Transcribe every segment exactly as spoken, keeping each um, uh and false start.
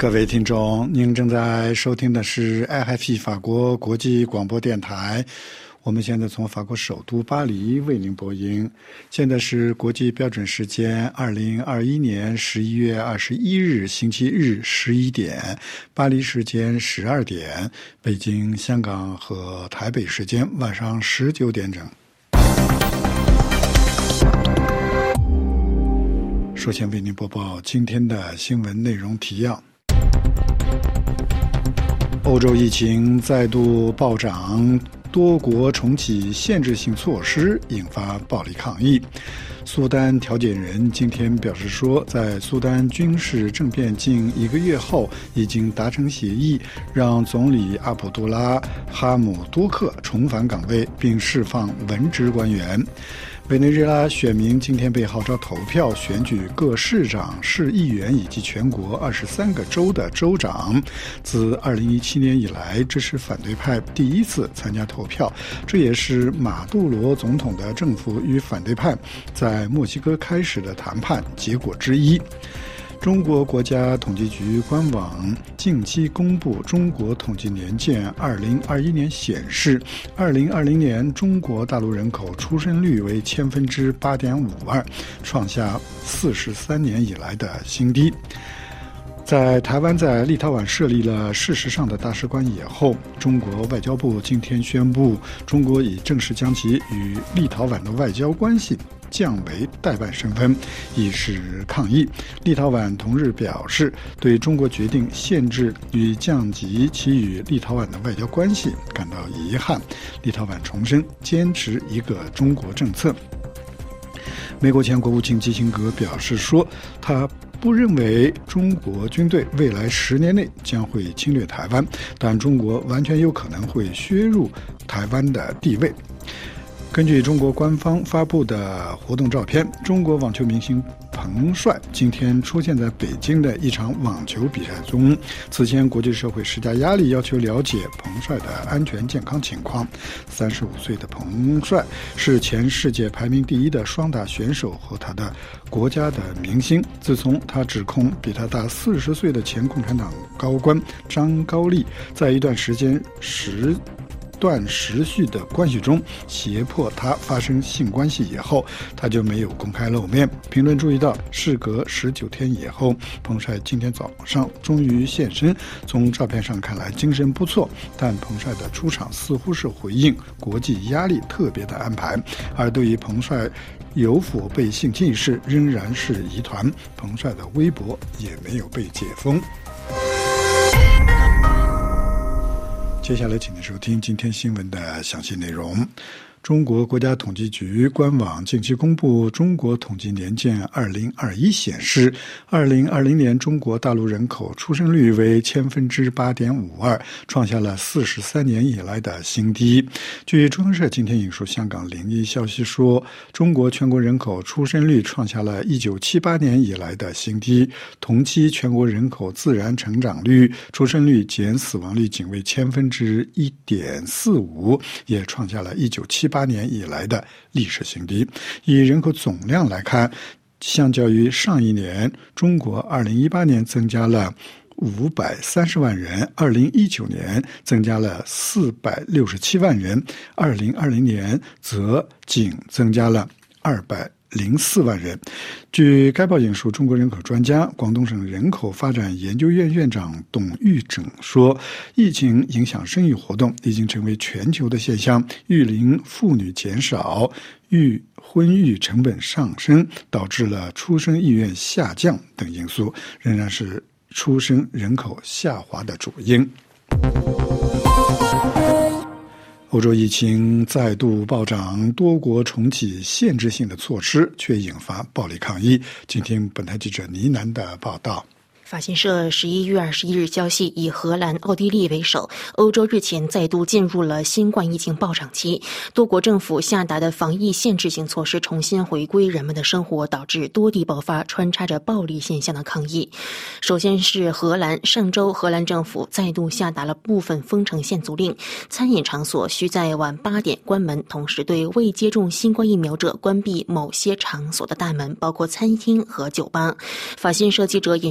各位听众，您正在收听的是 R F I 法国国际广播电台，我们现在从法国首都巴黎为您播音。现在是国际标准时间二零二一年十一月二十一日星期日十一点，巴黎时间十二点，北京、香港和台北时间晚上十九点整。首先为您播报今天的新闻内容提要。欧洲疫情再度暴涨，多国重启限制性措施，引发暴力抗议。苏丹调解人今天表示说，在苏丹军事政变近一个月后，已经达成协议，让总理阿卜杜拉·哈姆多克重返岗位，并释放文职官员。委内瑞拉选民今天被号召投票选举各市长、市议员以及全国二十三个州的州长。自二零一七年以来，这是反对派第一次参加投票，这也是马杜罗总统的政府与反对派在墨西哥开始的谈判结果之一。中国国家统计局官网近期公布中国统计年鉴二零二一年显示，二零二零年中国大陆人口出生率为千分之八点五二，创下四十三年以来的新低。在台湾在立陶宛设立了事实上的大使馆以后，中国外交部今天宣布，中国已正式将其与立陶宛的外交关系降为代办身份，以示抗议。立陶宛同日表示，对中国决定限制与降级其与立陶宛的外交关系感到遗憾。立陶宛重申坚持一个中国政策。美国前国务卿基辛格表示说，他不认为中国军队未来十年内将会侵略台湾，但中国完全有可能会削弱台湾的地位。根据中国官方发布的活动照片，中国网球明星彭帅今天出现在北京的一场网球比赛中。此前，国际社会施加压力，要求了解彭帅的安全健康情况。三十五岁的彭帅是前世界排名第一的双打选手和他的国家的明星。自从他指控比他大四十岁的前共产党高官张高丽在一段时间时段时序的关系中胁迫他发生性关系以后，他就没有公开露面。评论注意到，事隔十九天以后，彭帅今天早上终于现身。从照片上看来精神不错，但彭帅的出场似乎是回应国际压力特别的安排，而对于彭帅有否被性侵一事仍然是疑团。彭帅的微博也没有被解封。接下来请您收听今天新闻的详细内容。中国国家统计局官网近期公布中国统计年鉴二零二一显示，二零二零年中国大陆人口出生率为千分之八点五二，创下了四十三年以来的新低。据中通社今天引述香港零一消息说，中国全国人口出生率创下了一九七八年以来的新低，同期全国人口自然成长率、出生率减死亡率仅为千分之一点四五，也创下了一九七八年以来的历史新低。以人口总量来看，相较于上一年，中国二零一八年增加了五百三十万人，二零一九年增加了四百六十七万人，二零二零年则仅增加了二百零四万人。据该报引述中国人口专家、广东省人口发展研究院院长董玉整说，疫情影响生育活动已经成为全球的现象，育龄妇女减少，育婚育成本上升，导致了出生意愿下降等因素，仍然是出生人口下滑的主因。欧洲疫情再度暴涨，多国重启限制性的措施，却引发暴力抗议。请听本台记者倪楠的报道。 法新社十一月二十一日消息，以荷兰、奥地利为首，欧洲日前再度进入了新冠疫情暴涨期。多国政府下达的防疫限制性措施重新回归人们的生活，导致多地爆发穿插着暴力现象的抗议。首先是荷兰，上周荷兰政府再度下达了部分封城限足令，餐饮场所需在晚八点关门，同时对未接种新冠疫苗者关闭某些场所的大门，包括餐厅和酒吧。法新社记者引述海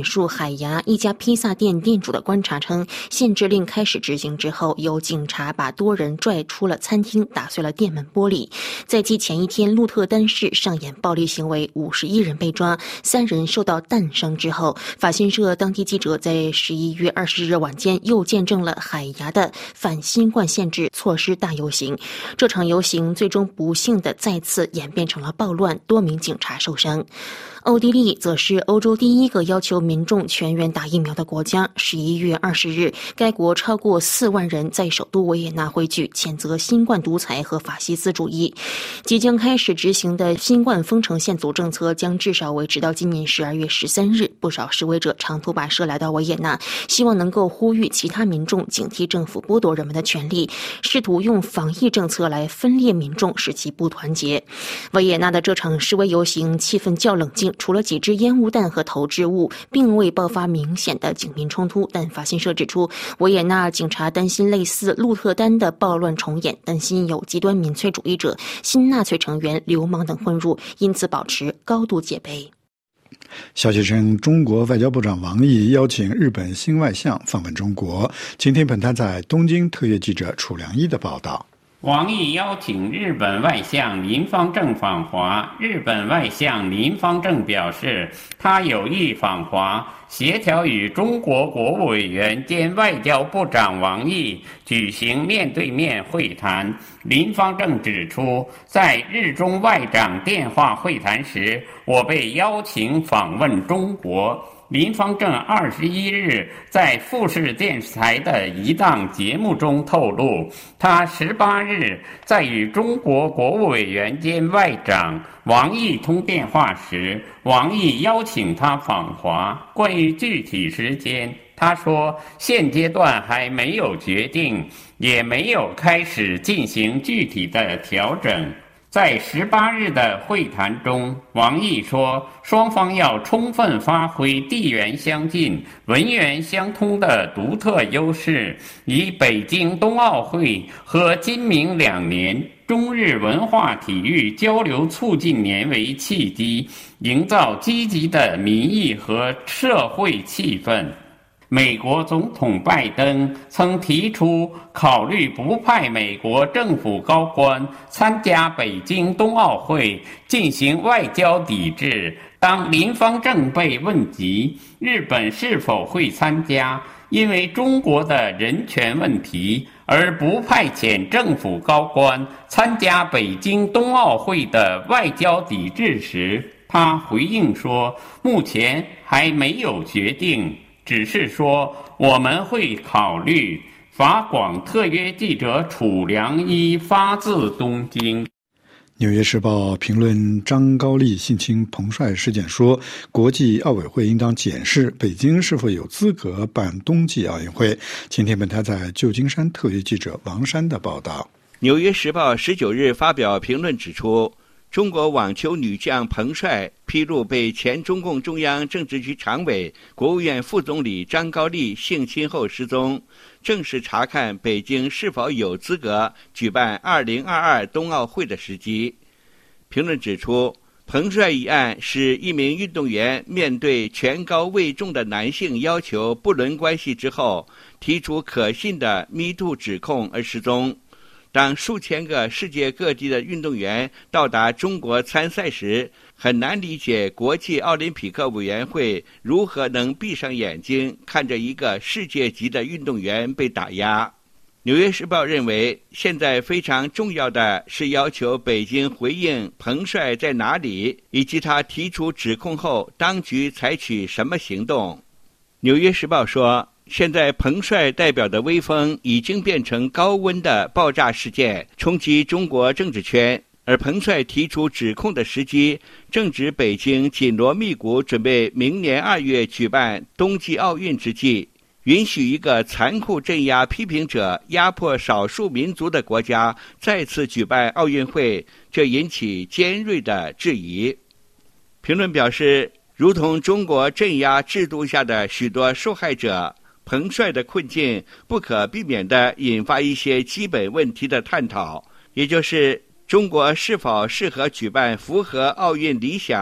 海牙一家披萨店店主的观察称，限制令开始执行之后，有警察把多人拽出了餐厅，打碎了店门玻璃。在继前一天鹿特丹市上演暴力行为，五十一人被抓，三人受到弹伤之后，法新社当地记者在十一月二十日晚间又见证了海牙的反新冠限制措施大游行。这场游行最终不幸的再次演变成了暴乱，多名警察受伤。奥地利则是欧洲第一个要求民众全员打疫苗的国家。十一月二十日，该国超过四万人在首都维也纳汇聚，谴责新冠独裁和法西斯主义。即将开始执行的新冠封城限阻政策将至少维持到今年十二月十三日。不少示威者长途跋涉来到维也纳，希望能够呼吁其他民众警惕政府剥夺人们的权利，试图用防疫政策来分裂民众，使其不团结。维也纳的这场示威游行气氛较冷静，除了几支烟雾弹和投掷物，并未爆发明显的警民冲突。但法新社指出，维也纳警察担心类似鹿特丹的暴乱重演，担心有极端民粹主义者、新纳粹成员、流氓等混入，因此保持高度戒备。 消息称，中国外交部长王毅邀请日本新外相访问中国。今天本台在东京特约记者楚良一的报道。 王毅邀请日本外相林芳正访华。日本外相林芳正表示，他有意访华，协调与中国国务委员兼外交部长王毅举行面对面会谈。林芳正指出，在日中外长电话会谈时，我被邀请访问中国。林芳正二十一日在富士电视台的一档节目中透露，他十八日在与中国国务委员兼外长王毅通电话时，王毅邀请他访华。关于具体时间，他说现阶段还没有决定，也没有开始进行具体的调整。在十八日的会谈中，王毅说，双方要充分发挥地缘相近、文源相通的独特优势，以北京冬奥会和今明两年中日文化体育交流促进年为契机，营造积极的民意和社会气氛。美国总统拜登曾提出考虑不派美国政府高官参加北京冬奥会，进行外交抵制。当林芳正被问及日本是否会参加因为中国的人权问题而不派遣政府高官参加北京冬奥会的外交抵制时，他回应说，目前还没有决定，只是说我们会考虑。法广特约记者楚良一发自东京。 纽约时报评论张高丽性侵彭帅事件说，国际奥委会应当检视北京是否有资格办冬季奥运会。今天本台在旧金山特约记者王山的报道。 纽约时报十九日发表评论指出，中国网球女将彭帅披露被前中共中央政治局常委、国务院副总理张高丽性侵后失踪，正是查看北京是否有资格举办二零二二冬奥会的时机。评论指出，彭帅一案是一名运动员面对权高位重的男性要求不伦关系之后，提出可信的 Me Too 指控而失踪。当数千个世界各地的运动员到达中国参赛时，很难理解国际奥林匹克委员会如何能闭上眼睛看着一个世界级的运动员被打压。纽约时报认为，现在非常重要的是要求北京回应彭帅在哪里，以及他提出指控后当局采取什么行动。纽约时报说，现在彭帅代表的威风已经变成高温的爆炸事件，冲击中国政治圈，而彭帅提出指控的时机正值北京紧锣密鼓准备明年二月举办冬季奥运之际，允许一个残酷镇压批评者、压迫少数民族的国家再次举办奥运会，这引起尖锐的质疑。评论表示，如同中国镇压制度下的许多受害者，彭帅的困境不可避免地引发一些基本问题的探讨，也就是中国是否适合举办符合奥运理想、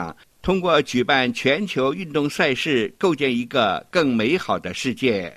通过举办全球运动赛事，构建一个更美好的世界。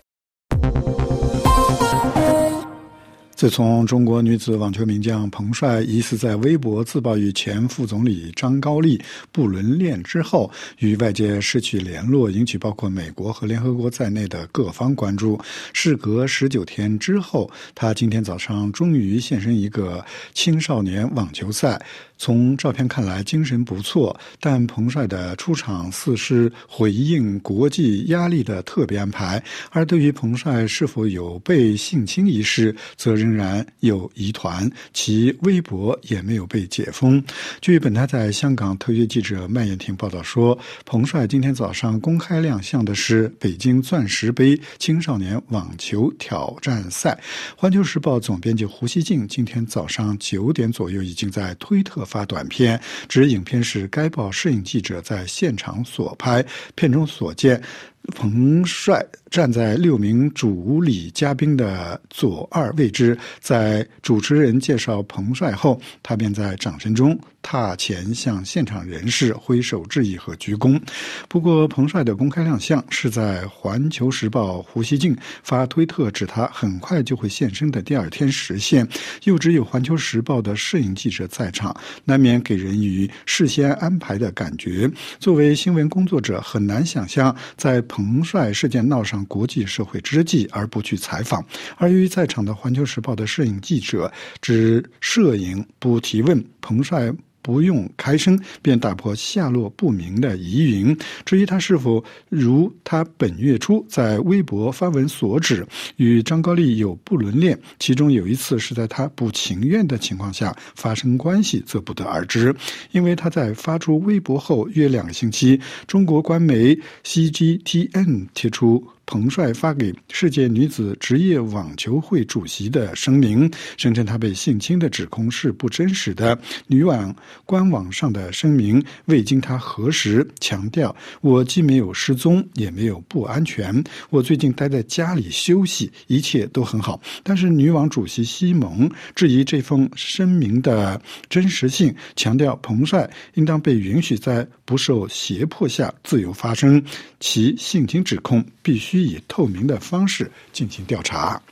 自从中国女子网球名将彭帅疑似在微博自曝与前副总理张高丽不伦恋之后，与外界失去联络，引起包括美国和联合国在内的各方关注。事隔十九天之后，他今天早上终于现身一个青少年网球赛。从照片看来精神不错，但彭帅的出场似是回应国际压力的特别安排，而对于彭帅是否有被性侵一事，则仍然有疑团，其微博也没有被解封。据本台在香港特约记者麦燕婷报道说，彭帅今天早上公开亮相的是北京钻石杯青少年网球挑战赛。环球时报总编辑胡锡进今天早上九点左右已经在推特发短片，指影片是该报摄影记者在现场所拍，片中所见彭帅站在六名主礼嘉宾的左二位置，在主持人介绍彭帅后，他便在掌声中踏前向现场人士挥手致意和鞠躬。不过彭帅的公开亮相是在环球时报胡锡进发推特指他很快就会现身的第二天实现，又只有环球时报的摄影记者在场，难免给人以事先安排的感觉。作为新闻工作者，很难想象在彭帅事件闹上国际社会之际而不去采访，而由于在场的环球时报的摄影记者只摄影不提问，彭帅不用开声便打破下落不明的疑云。至于他是否如他本月初在微博发文所指与张高丽有不伦恋，其中有一次是在他不情愿的情况下发生关系，则不得而知。因为他在发出微博后约两个星期，中国官媒 C G T N 贴出彭帅发给世界女子职业网球会主席的声明，声称他被性侵的指控是不真实的。女网官网上的声明未经他核实，强调我既没有失踪，也没有不安全，我最近待在家里休息，一切都很好。但是女网主席西蒙质疑这封声明的真实性，强调彭帅应当被允许在不受胁迫下自由发声，其性侵指控必须以透明的方式进行调查。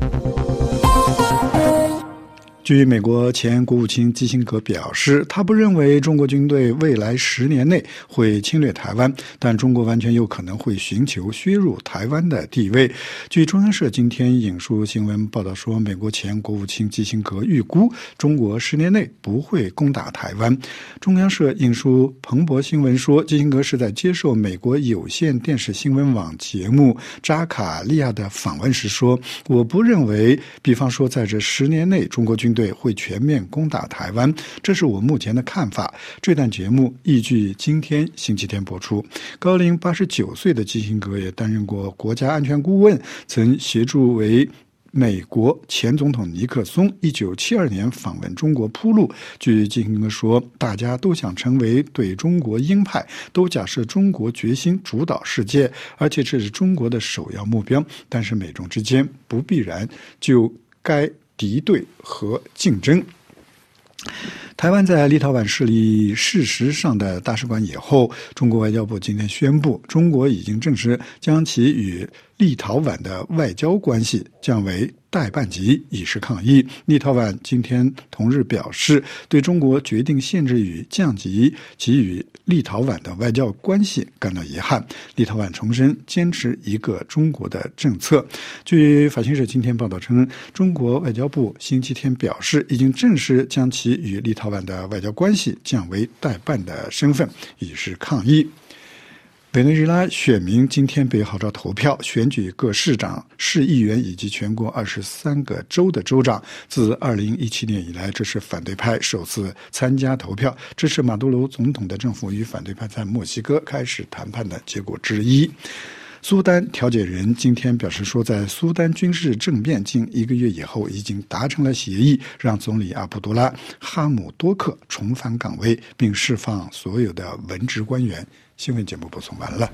据美国前国务卿基辛格表示，他不认为中国军队未来十年内会侵略台湾，但中国完全有可能会寻求削弱台湾的地位。据中央社今天引述新闻报道说，美国前国务卿基辛格预估中国十年内不会攻打台湾。中央社引述彭博新闻说，基辛格是在接受美国有线电视新闻网节目扎卡利亚的访问时说，我不认为比方说在这十年内中国军队会全面攻打台湾，这是我目前的看法。这档节目依据今天星期天播出。高龄八十九岁的基辛格也担任过国家安全顾问，曾协助为美国前总统尼克松一九七二年访问中国铺路。据基辛格说，大家都想成为对中国鹰派，都假设中国决心主导世界，而且这是中国的首要目标，但是美中之间不必然就该敌对和竞争。台湾在立陶宛设立事实上的大使馆以后，中国外交部今天宣布，中国已经正式将其与立陶宛的外交关系降为代办级，以示抗议。立陶宛今天同日表示，对中国决定限制与降级其与立陶宛的外交关系感到遗憾。立陶宛重申坚持一个中国的政策。据法新社今天报道称，中国外交部星期天表示，已经正式将其与立陶宛的外交关系降为代办的身份，以示抗议。委内瑞拉选民今天被号召投票，选举各市长、市议员以及全国二十三个州的州长。自二零一七年以来，这是反对派首次参加投票，支持马杜罗总统的政府与反对派在墨西哥开始谈判的结果之一。苏丹调解人今天表示说，在苏丹军事政变近一个月以后，已经达成了协议，让总理阿卜杜拉·哈姆多克重返岗位，并释放所有的文职官员。新闻节目播送完了。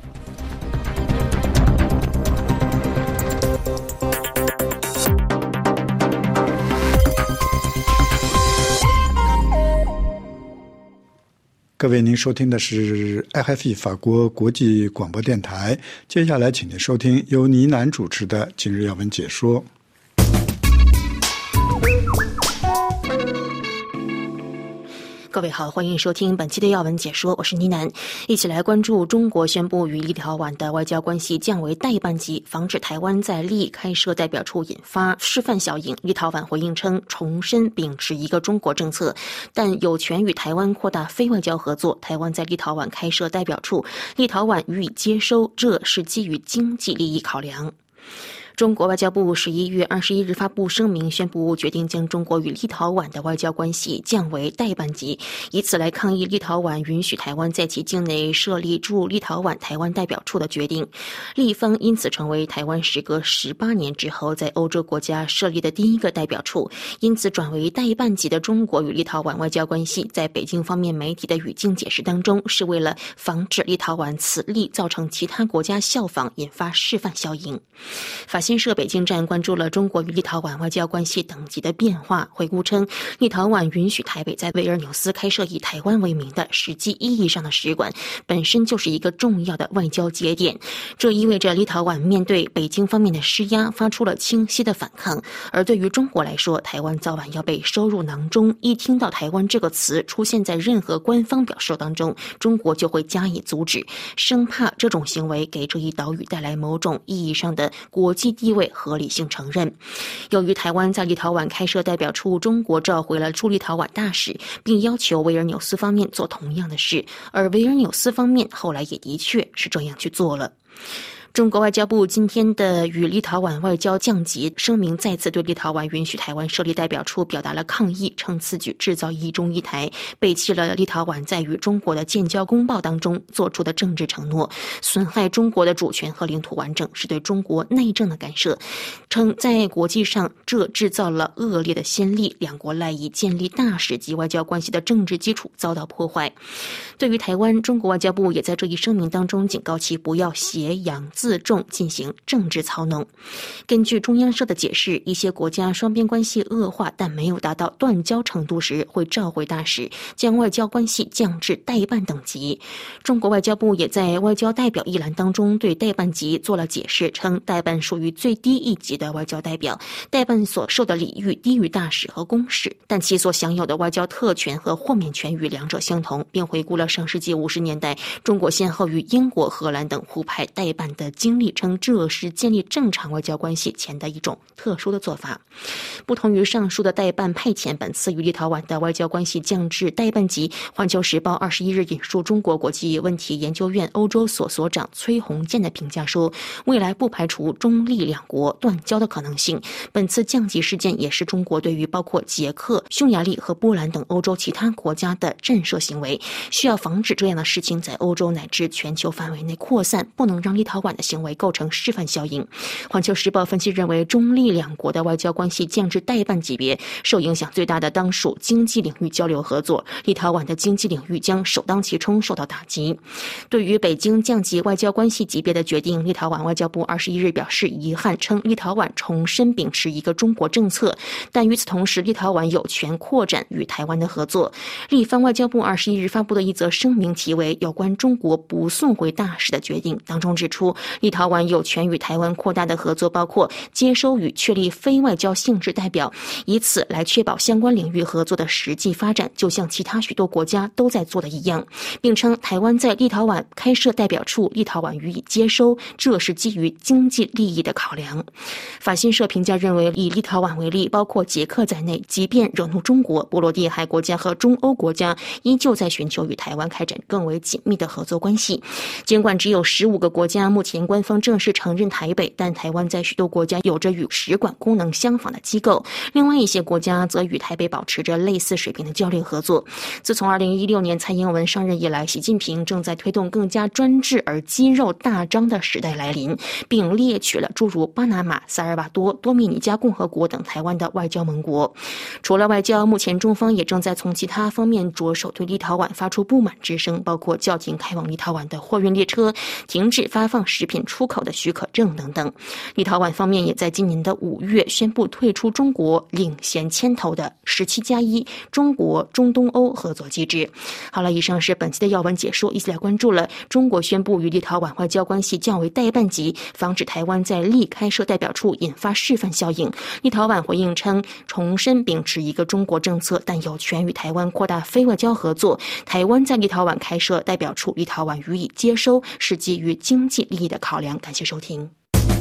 各位，您收听的是 R F I 法国国际广播电台。接下来，请您收听由倪楠主持的今日要闻解说。 各位好，欢迎收听本期的要闻解说，我是倪楠，一起来关注中国宣布与立陶宛的外交关系降为代办级，防止台湾在立开设代表处引发示范效应。立陶宛回应称，重申秉持一个中国政策，但有权与台湾扩大非外交合作。台湾在立陶宛开设代表处，立陶宛予以接收，这是基于经济利益考量。中国外交部十一月二十一日发布声明，宣布决定将中国与立陶宛的外交关系降为代办级，以此来抗议立陶宛允许台湾在其境内设立驻立陶宛台湾代表处的决定。立方因此成为台湾时隔十八年之后在欧洲国家设立的第一个代表处，因此转为代办级的中国与立陶宛外交关系，在北京方面媒体的语境解释当中，是为了防止立陶宛此例造成其他国家效仿，引发示范效应。法新社北京站关注了中国与立陶宛外交关系等级的变化，回顾称，立陶宛允许台北在维尔纽斯开设以台湾为名的实际意义上的使馆，本身就是一个重要的外交节点。这意味着立陶宛面对北京方面的施压，发出了清晰的反抗。而对于中国来说，台湾早晚要被收入囊中，一听到台湾这个词出现在任何官方表述当中，中国就会加以阻止，生怕这种行为给这一岛屿带来某种意义上的国际地位合理性承认。由于台湾在立陶宛开设代表处，中国召回了驻立陶宛大使，并要求维尔纽斯方面做同样的事，而维尔纽斯方面后来也的确是这样去做了。中国外交部今天的与立陶宛外交降级声明再次对立陶宛允许台湾设立代表处表达了抗议，称此举制造一中一台，背弃了立陶宛在与中国的建交公报当中做出的政治承诺，损害中国的主权和领土完整，是对中国内政的干涉，称在国际上这制造了恶劣的先例，两国赖以建立大使级外交关系的政治基础遭到破坏。对于台湾，中国外交部也在这一声明当中警告其不要挟洋自重进行政治操弄。根据中央社的解释，一些国家双边关系恶化但没有达到断交程度时，会召回大使，将外交关系降至代办等级。中国外交部也在外交代表一栏当中对代办级做了解释，称代办属于最低一级的外交代表，代办所受的礼遇低于大使和公使，但其所享有的外交特权和豁免权与两者相同，并回顾了上世纪五十年代中国先后与英国、荷兰等互派代办的经历，称这是建立正常外交关系前的一种特殊的做法。不同于上述的代办派遣，本次与立陶宛的外交关系降至代办级，环球时报二十一日引述中国国际问题研究院欧洲所所长崔洪建的评价说，未来不排除中立两国断交的可能性。本次降级事件也是中国对于包括捷克、匈牙利和波兰等欧洲其他国家的震慑行为，需要防止这样的事情在欧洲乃至全球范围内扩散，不能让立陶宛的行为构成示范效应。环球时报分析认为，中立两国的外交关系降至代办级别，受影响最大的当属经济领域交流合作，立陶宛的经济领域将首当其冲受到打击。对于北京降级外交关系级别的决定，立陶宛外交部二十一日表示遗憾，称立陶宛重申秉持一个中国政策，但与此同时，立陶宛有权扩展与台湾的合作。立方外交部二十一日发布的一则声明题为《有关中国不送回大使的决定》当中指出，立陶宛有权与台湾扩大的合作包括接收与确立非外交性质代表，以此来确保相关领域合作的实际发展，就像其他许多国家都在做的一样，并称台湾在立陶宛开设代表处，立陶宛予以接收，这是基于经济利益的考量。法新社评价认为，以立陶宛为例，包括捷克在内，即便惹怒中国，波罗的海国家和中欧国家依旧在寻求与台湾开展更为紧密的合作关系。尽管只有十五个国家目前官方正式承认台北，但台湾在许多国家有着与使馆功能相仿的机构，另外一些国家则与台北保持着类似水平的交流合作。自从二零一六年蔡英文上任以来，习近平正在推动更加专制而肌肉大张的时代来临，并列举了诸如巴拿马、萨尔瓦多、多米尼加共和国等台湾的外交盟国。除了外交，目前中方也正在从其他方面着手对立陶宛发出不满之声，包括叫停开往立陶宛的货运列车，停止发放食品品出口的许可证等等。立陶宛方面也在今年的五月宣布退出中国领衔牵头的十七加一中国中东欧合作机制。好了，以上是本期的要闻解说，一起来关注了中国宣布与立陶宛外交关系降为代办级，防止台湾在立开设代表处引发示范效应。立陶宛回应称，重申秉持一个中国政策，但有权与台湾扩大非外交合作。台湾在立陶宛开设代表处，立陶宛予以接收，是基于经济利益的考量。感谢收听。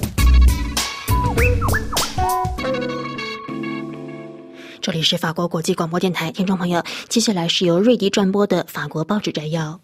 这里是法国国际广播电台，听众朋友，接下来是由瑞迪转播的法国报纸摘要。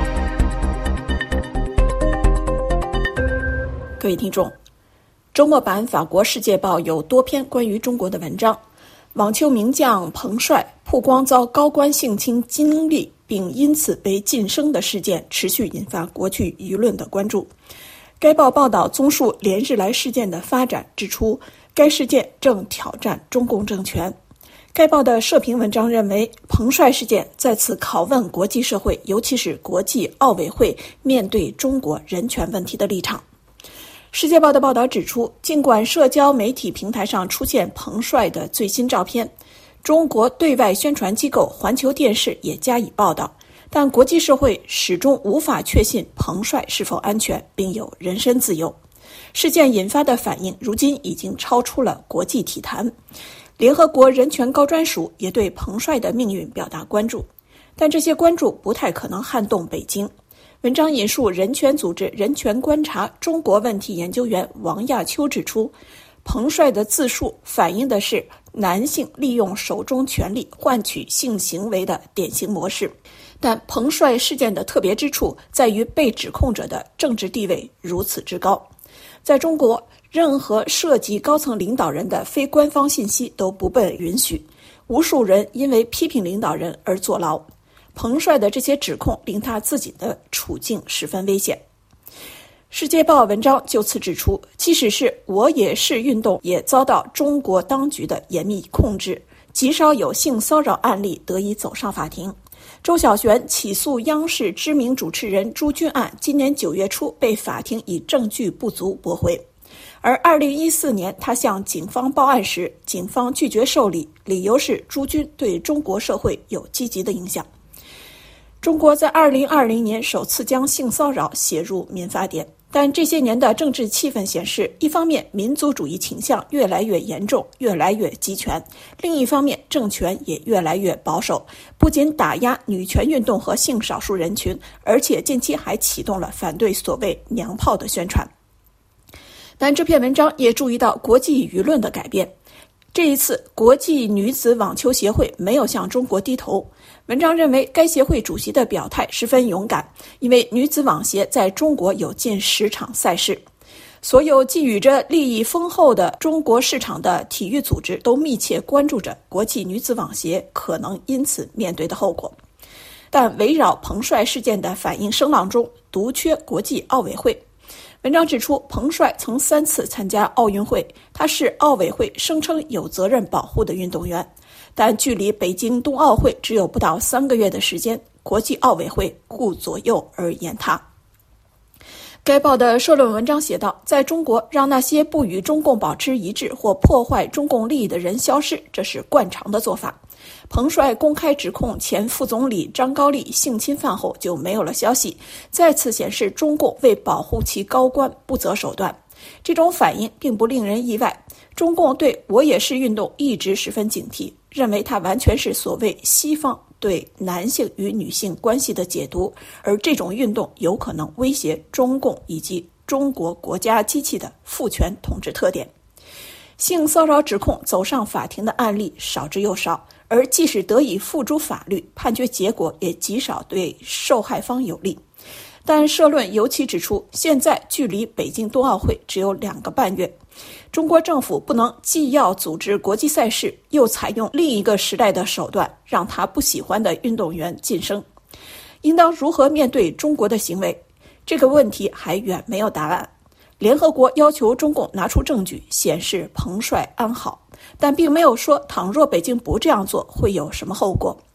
各位听众，周末版法国世界报有多篇关于中国的文章。网球名将彭帅曝光遭高官性侵经历并因此被晋升的事件持续引发国际舆论的关注。该报报道综述连日来事件的发展，指出该事件正挑战中共政权。该报的社评文章认为，彭帅事件再次拷问国际社会，尤其是国际奥委会面对中国人权问题的立场。世界报的报道指出，尽管社交媒体平台上出现彭帅的最新照片，中国对外宣传机构环球电视也加以报道，但国际社会始终无法确信彭帅是否安全并有人身自由。事件引发的反应如今已经超出了国际体坛。联合国人权高专署也对彭帅的命运表达关注，但这些关注不太可能撼动北京。文章引述人权组织人权观察中国问题研究员王亚秋指出，彭帅的自述反映的是男性利用手中权力换取性行为的典型模式，但彭帅事件的特别之处在于被指控者的政治地位如此之高。在中国，任何涉及高层领导人的非官方信息都不被允许，无数人因为批评领导人而坐牢。彭帅的这些指控令他自己的处境十分危险。世界报文章就此指出，即使是我也是运动也遭到中国当局的严密控制，极少有性骚扰案例得以走上法庭。周小璇起诉央视知名主持人朱军案，今年九月初被法庭以证据不足驳回。而二零一四年他向警方报案时，警方拒绝受理，理由是朱军对中国社会有积极的影响。中国在二零二零年首次将性骚扰写入民法典，但这些年的政治气氛显示，一方面民族主义倾向越来越严重，越来越集权，另一方面政权也越来越保守，不仅打压女权运动和性少数人群，而且近期还启动了反对所谓娘炮的宣传。但这篇文章也注意到国际舆论的改变。这一次，国际女子网球协会没有向中国低头。文章认为，该协会主席的表态十分勇敢，因为女子网协在中国有近十场赛事。所有寄予着利益丰厚的中国市场的体育组织都密切关注着国际女子网协可能因此面对的后果。但围绕彭帅事件的反应声浪中，独缺国际奥委会。文章指出，彭帅曾三次参加奥运会，他是奥委会声称有责任保护的运动员，但距离北京冬奥会只有不到三个月的时间，国际奥委会顾左右而言他。该报的社论文章写道，在中国，让那些不与中共保持一致或破坏中共利益的人消失，这是惯常的做法。彭帅公开指控前副总理张高丽性侵犯后就没有了消息，再次显示中共为保护其高官不择手段。这种反应并不令人意外，中共对我也是运动一直十分警惕，认为它完全是所谓西方对男性与女性关系的解读，而这种运动有可能威胁中共以及中国国家机器的父权统治特点。性骚扰指控走上法庭的案例少之又少，而即使得以付诸法律，判决结果也极少对受害方有利。但社论尤其指出，现在距离北京冬奥会只有两个半月，中国政府不能既要组织国际赛事，又采用另一个时代的手段，让他不喜欢的运动员晋升。应当如何面对中国的行为？这个问题还远没有答案。联合国要求中共拿出证据显示彭帅安好，但并没有说倘若北京不这样做会有什么后果。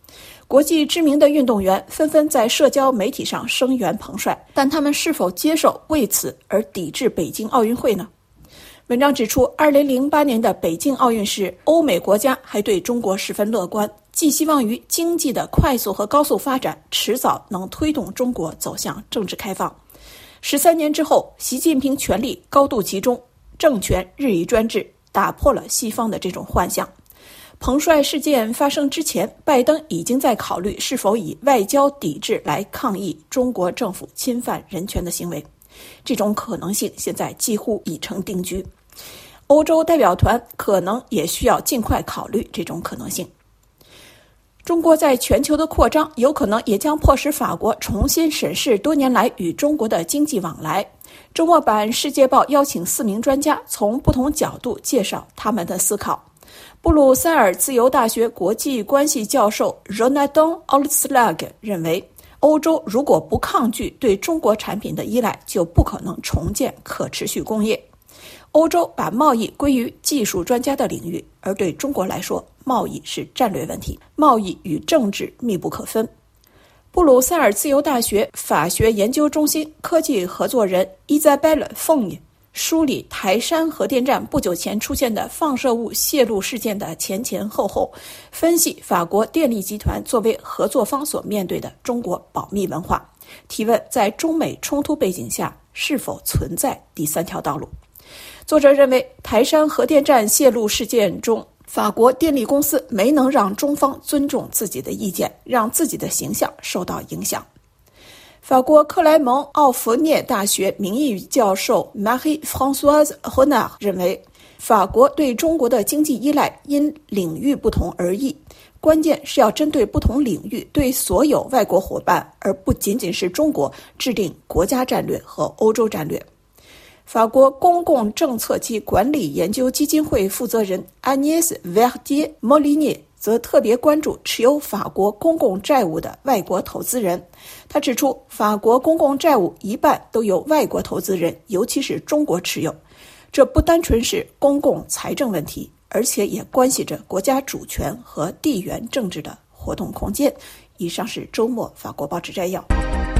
国际知名的运动员纷纷在社交媒体上声援彭帅，但他们是否接受为此而抵制北京奥运会呢？文章指出，二零零八年的北京奥运时，欧美国家还对中国十分乐观，寄希望于经济的快速和高速发展迟早能推动中国走向政治开放。十三年之后，习近平权力高度集中，政权日益专制，打破了西方的这种幻想。彭帅事件发生之前，拜登已经在考虑是否以外交抵制来抗议中国政府侵犯人权的行为。这种可能性现在几乎已成定局。欧洲代表团可能也需要尽快考虑这种可能性。中国在全球的扩张有可能也将迫使法国重新审视多年来与中国的经济往来。周末版《世界报》邀请四名专家从不同角度介绍他们的思考。布鲁塞尔自由大学国际关系教授 Ronaldon Olslag 认为，欧洲如果不抗拒对中国产品的依赖，就不可能重建可持续工业。欧洲把贸易归于技术专家的领域，而对中国来说，贸易是战略问题，贸易与政治密不可分。布鲁塞尔自由大学法学研究中心科技合作人 Isabelle Fong 梳理台山核电站不久前出现的放射物泄露事件的前前后后，分析法国电力集团作为合作方所面对的中国保密文化，提问在中美冲突背景下是否存在第三条道路。作者认为，台山核电站泄露事件中，法国电力公司没能让中方尊重自己的意见，让自己的形象受到影响。法国克莱蒙奥弗涅大学名誉教授 Marie-Françoise Renard 认为，法国对中国的经济依赖因领域不同而异，关键是要针对不同领域对所有外国伙伴，而不仅仅是中国制定国家战略和欧洲战略。法国公共政策及管理研究基金会负责人 Agnès Verdier-Molinier 则特别关注持有法国公共债务的外国投资人。他指出，法国公共债务一半都由外国投资人，尤其是中国持有。这不单纯是公共财政问题，而且也关系着国家主权和地缘政治的活动空间。以上是周末法国报纸摘要。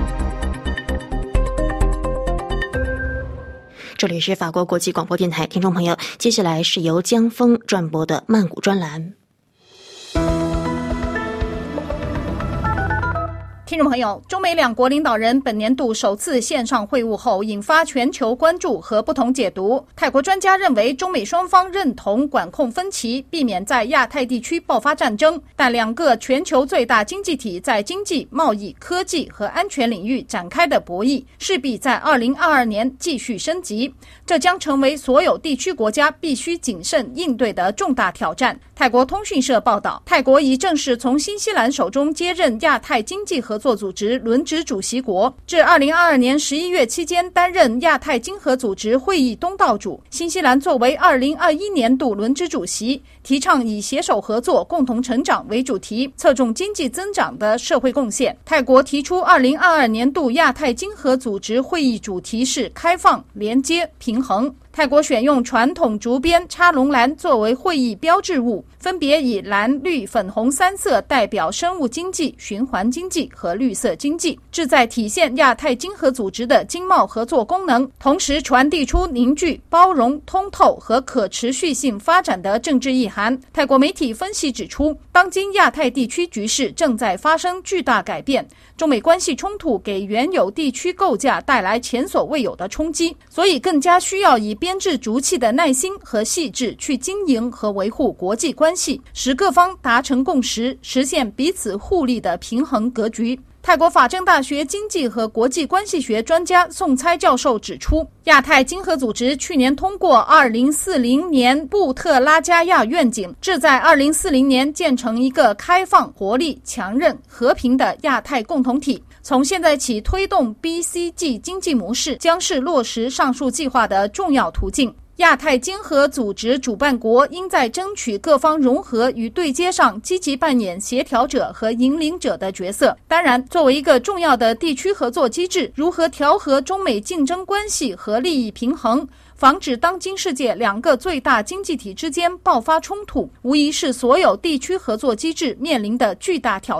这里是法国国际广播电台，听众朋友，接下来是由江峰转播的曼谷专栏。 听众朋友，中美两国领导人本年度首次线上会晤后，引发全球关注和不同解读。泰国专家认为，中美双方认同管控分歧，避免在亚太地区爆发战争，但两个全球最大经济体在经济、贸易、科技和安全领域展开的博弈，势必在二零二二年继续升级，这将成为所有地区国家必须谨慎应对的重大挑战。泰国通讯社报道，泰国已正式从新西兰手中接任亚太经济合作组织轮值主席国，至二零二二年十一月期间担任亚太经合组织会议东道主。新西兰作为二零二一年度轮值主席，提倡以携手合作、共同成长为主题，侧重经济增长的社会贡献。泰国提出二零二二年度亚太经合组织会议主题是开放、连接、平衡。泰国选用传统竹编插龙兰作为会议标志物，分别以蓝、绿、粉红三色代表生物经济、循环经济和绿色经济，旨在体现亚太经合组织的经贸合作功能，同时传递出凝聚、包容、通透和可持续性发展的政治意涵。泰国媒体分析指出，当今亚太地区局势正在发生巨大改变，中美关系冲突给原有地区构架带来前所未有的冲击，所以更加需要以编制逐气的耐心和细致去经营和维护国际关系，使各方达成共识，实现彼此互利的平衡格局。泰国法政大学经济和国际关系学专家宋猜教授指出，亚太经合组织去年通过二零四零年布特拉加亚愿景，旨在二零四零年建成一个开放、活力、强韧、和平的亚太共同体。从现在起推动 B C G 经济模式将是落实上述计划的重要途径。亚太经合组织主办国应在争取各方融合与对接上积极扮演协调者和引领者的角色。当然，作为一个重要的地区合作机制，如何调和中美竞争关系和利益平衡，防止当今世界两个最大经济体之间爆发冲突，无疑是所有地区合作机制面临的巨大挑战。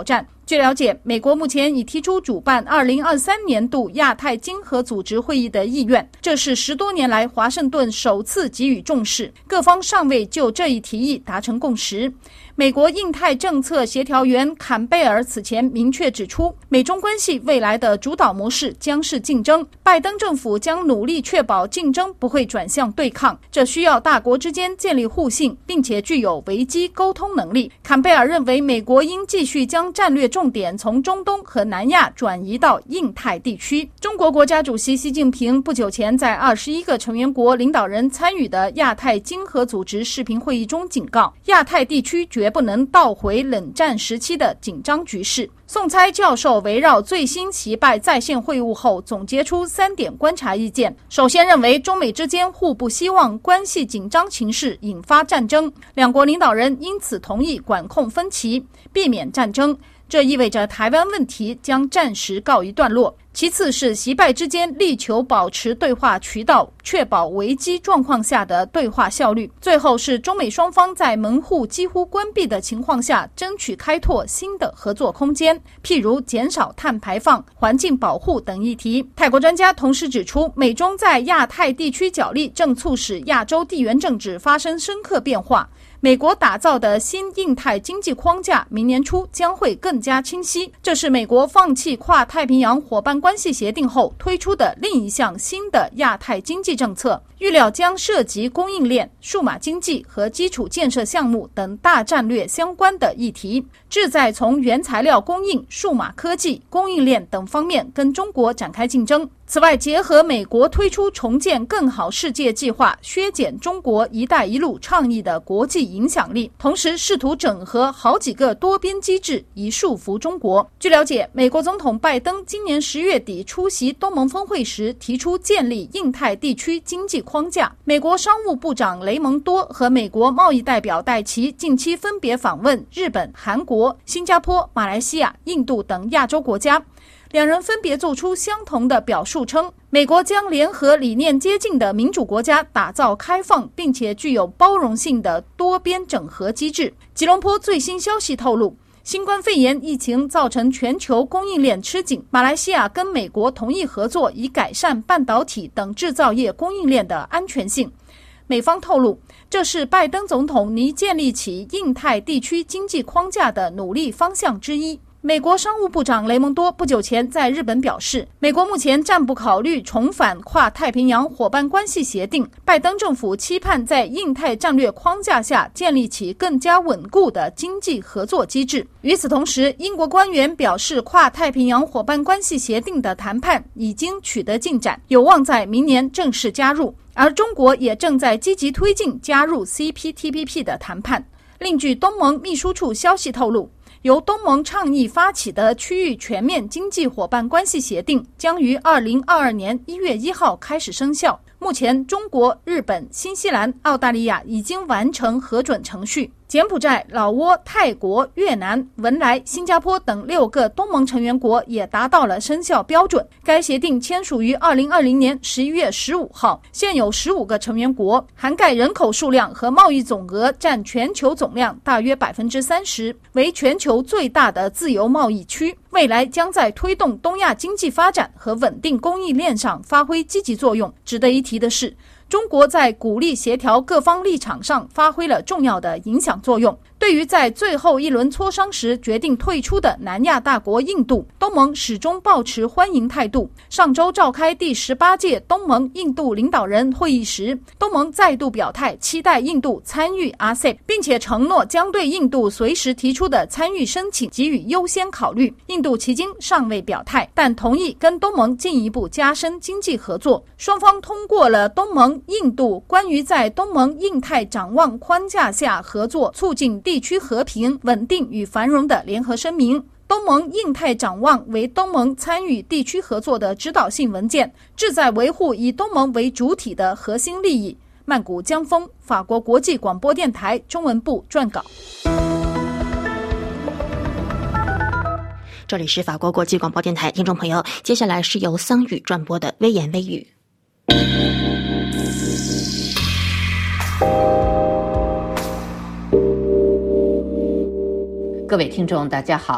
据了解，美国目前已提出主办二零二三年度亚太经合组织会议的意愿，这是十多年来华盛顿首次给予重视，各方尚未就这一提议达成共识。美国印太政策协调员坎贝尔此前明确指出，美中关系未来的主导模式将是竞争，拜登政府将努力确保竞争不会转向对抗，这需要大国之间建立互信，并且具有危机沟通能力。坎贝尔认为，美国应继续将战略重点从中东和南亚转移到印太地区。中国国家主席习近平不久前在二十一个成员国领导人参与的亚太经合组织视频会议中警告，亚太地区绝不能倒回冷战时期的紧张局势。宋猜教授围绕最新习拜在线会晤后总结出三点观察意见。首先认为，中美之间互不希望关系紧张情势引发战争，两国领导人因此同意管控分歧，避免战争，这意味着台湾问题将暂时告一段落。其次是习拜之间力求保持对话渠道，确保危机状况下的对话效率。最后是中美双方在门户几乎关闭的情况下，争取开拓新的合作空间，譬如减少碳排放、环境保护等议题。泰国专家同时指出，美中在亚太地区角力正促使亚洲地缘政治发生深刻变化。美国打造的新印太经济框架明年初将会更加清晰，这是美国放弃跨太平洋伙伴关系协定后推出的另一项新的亚太经济政策，预料将涉及供应链、数码经济和基础建设项目等大战略相关的议题，旨在从原材料供应、数码科技、供应链等方面跟中国展开竞争。此外，结合美国推出重建更好世界计划，削减中国一带一路倡议的国际影响力，同时试图整合好几个多边机制，以束缚中国。据了解，美国总统拜登今年十月底出席东盟峰会时提出建立印太地区经济框架。美国商务部长雷蒙多和美国贸易代表戴奇近期分别访问日本、韩国、新加坡、马来西亚、印度等亚洲国家。两人分别做出相同的表述，称美国将联合理念接近的民主国家，打造开放并且具有包容性的多边整合机制。吉隆坡最新消息透露，新冠肺炎疫情造成全球供应链吃紧，马来西亚跟美国同意合作，以改善半导体等制造业供应链的安全性。美方透露，这是拜登总统拟建立起印太地区经济框架的努力方向之一。美国商务部长雷蒙多不久前在日本表示，美国目前暂不考虑重返跨太平洋伙伴关系协定，拜登政府期盼在印太战略框架下建立起更加稳固的经济合作机制。与此同时，英国官员表示，跨太平洋伙伴关系协定的谈判已经取得进展，有望在明年正式加入，而中国也正在积极推进加入 C P T P P 的谈判。另据东盟秘书处消息透露，由东盟倡议发起的区域全面经济伙伴关系协定将于二零二二年一月一号开始生效。目前，中国、日本、新西兰、澳大利亚已经完成核准程序。柬埔寨、老挝、泰国、越南、文莱、新加坡等六个东盟成员国也达到了生效标准。该协定签署于二零二零年十一月十五号，现有十五个成员国，涵盖人口数量和贸易总额占全球总量大约百分之三十，为全球最大的自由贸易区。未来将在推动东亚经济发展和稳定供应链上发挥积极作用。值得一提的是，中国在鼓励协调各方立场上发挥了重要的影响作用。对于在最后一轮磋商时决定退出的南亚大国印度，东盟始终抱持欢迎态度。上周召开第十八届东盟印度领导人会议时，东盟再度表态期待印度参与 A S E P， 并且承诺将对印度随时提出的参与申请给予优先考虑。印度迄今尚未表态，但同意跟东盟进一步加深经济合作。双方通过了东盟印度关于在东盟印太展望框架下合作促进地区和平、稳定与繁荣的联合声明。东盟印太展望为东盟参与地区合作的指导性文件，旨在维护以东盟为主体的核心利益。曼谷江峰，法国国际广播电台中文部撰稿。 这里是法国国际广播电台，听众朋友，接下来是由桑宇转播的微言微语。 各位听众大家好，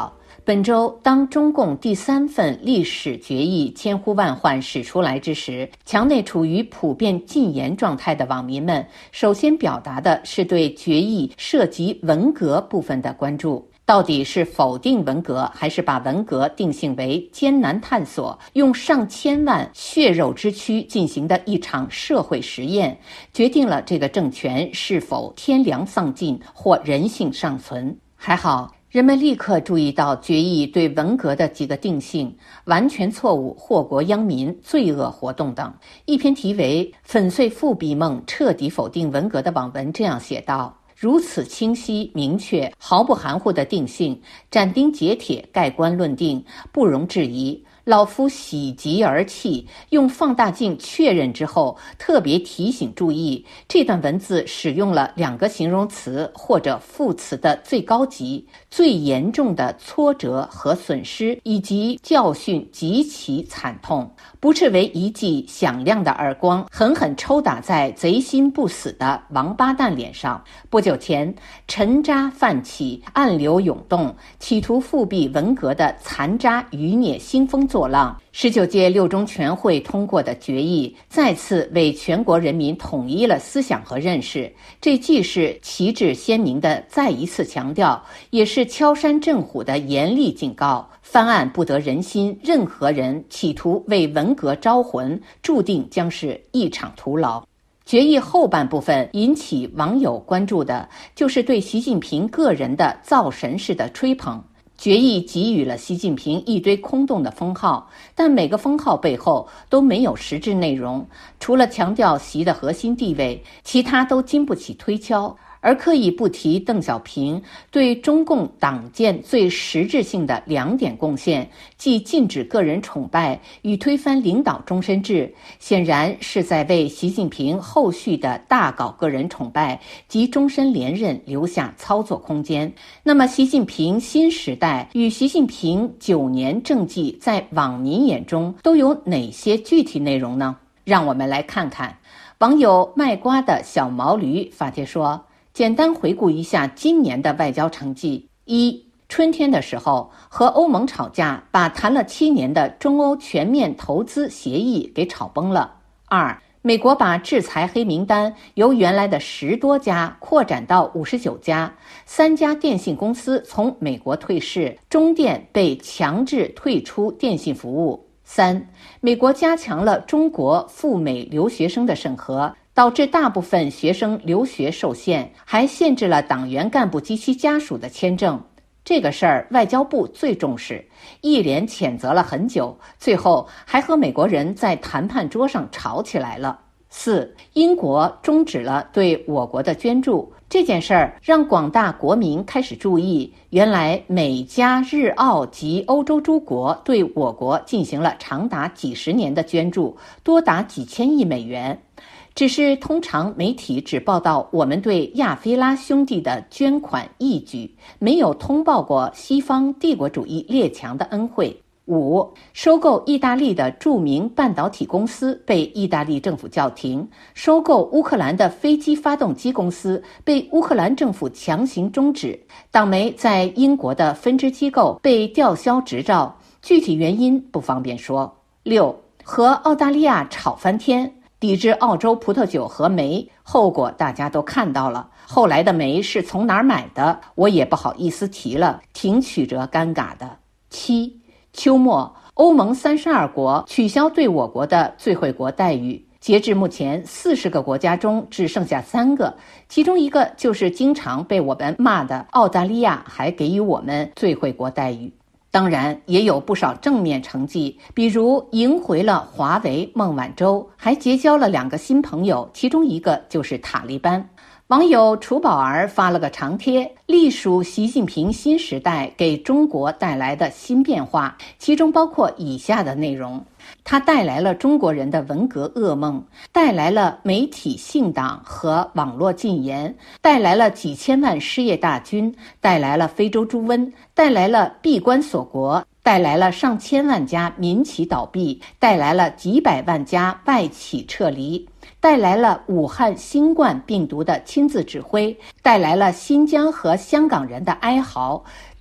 本周，当中共第三份历史决议千呼万唤始出来之时，墙内处于普遍禁言状态的网民们，首先表达的是对决议涉及文革部分的关注。到底是否定文革，还是把文革定性为艰难探索，用上千万血肉之躯进行的一场社会实验，决定了这个政权是否天良丧尽或人性尚存。还好，人们立刻注意到决议对文革的几个定性：完全错误、祸国殃民、罪恶活动等。一篇题为《粉碎复辟梦，彻底否定文革》的网文这样写道：如此清晰、明确、毫不含糊的定性，斩钉截铁、盖棺论定，不容置疑。老夫喜极而泣，用放大镜确认之后，特别提醒注意，这段文字使用了两个形容词或者副词的最高级、最严重的挫折和损失，以及教训极其惨痛，不斥为一记响亮的耳光，狠狠抽打在贼心不死的王八蛋脸上。不久前，沉渣泛起，暗流涌动，企图复辟文革的残渣余孽兴风作浪。十九届六中全会通过的决议再次为全国人民统一了思想和认识，这既是旗帜鲜明的再一次强调，也是敲山震虎的严厉警告。翻案不得人心，任何人企图为文革招魂，注定将是一场徒劳。决议后半部分引起网友关注的就是对习近平个人的造神式的吹捧。决议给予了习近平一堆空洞的封号，但每个封号背后都没有实质内容，除了强调习的核心地位，其他都经不起推敲。而刻意不提邓小平对中共党建最实质性的两点贡献，即禁止个人崇拜与推翻领导终身制，显然是在为习近平后续的大搞个人崇拜及终身连任留下操作空间。那么习近平新时代与习近平九年政绩在网民眼中都有哪些具体内容呢？让我们来看看。网友卖瓜的小毛驴发帖说，简单回顾一下今年的外交成绩：一、春天的时候和欧盟吵架，把谈了七年的中欧全面投资协议给吵崩了；二、美国把制裁黑名单由原来的十多家扩展到五十九家，三家电信公司从美国退市，中电被强制退出电信服务；三、美国加强了中国赴美留学生的审核，导致大部分学生留学受限，还限制了党员干部及其家属的签证。这个事儿外交部最重视，一连谴责了很久，最后还和美国人在谈判桌上吵起来了。四、英国终止了对我国的捐助，这件事儿让广大国民开始注意，原来美加日澳及欧洲诸国对我国进行了长达几十年的捐助，多达几千亿美元。只是通常媒体只报道我们对亚非拉兄弟的捐款义举，没有通报过西方帝国主义列强的恩惠。五、收购意大利的著名半导体公司被意大利政府叫停，收购乌克兰的飞机发动机公司被乌克兰政府强行终止，党媒在英国的分支机构被吊销执照，具体原因不方便说。六、和澳大利亚吵翻天，抵制澳洲葡萄酒和煤，后果大家都看到了。后来的煤是从哪儿买的，我也不好意思提了，挺曲折尴尬的。七、秋末，欧盟三十二国取消对我国的最惠国待遇，截至目前，四十个国家中只剩下三个，其中一个就是经常被我们骂的澳大利亚，还给予我们最惠国待遇。当然也有不少正面成绩，比如赢回了华为孟晚舟，还结交了两个新朋友，其中一个就是塔利班。网友楚宝儿发了个长帖，隶属习近平新时代给中国带来的新变化，其中包括以下的内容：它带来了中国人的文革噩梦，带来了媒体信党和网络禁言，带来了几千万失业大军，带来了非洲猪瘟，带来了闭关锁国，带来了上千万家民企倒闭，带来了几百万家外企撤离，带来了武汉新冠病毒的亲自指挥，带来了新疆和香港人的哀嚎，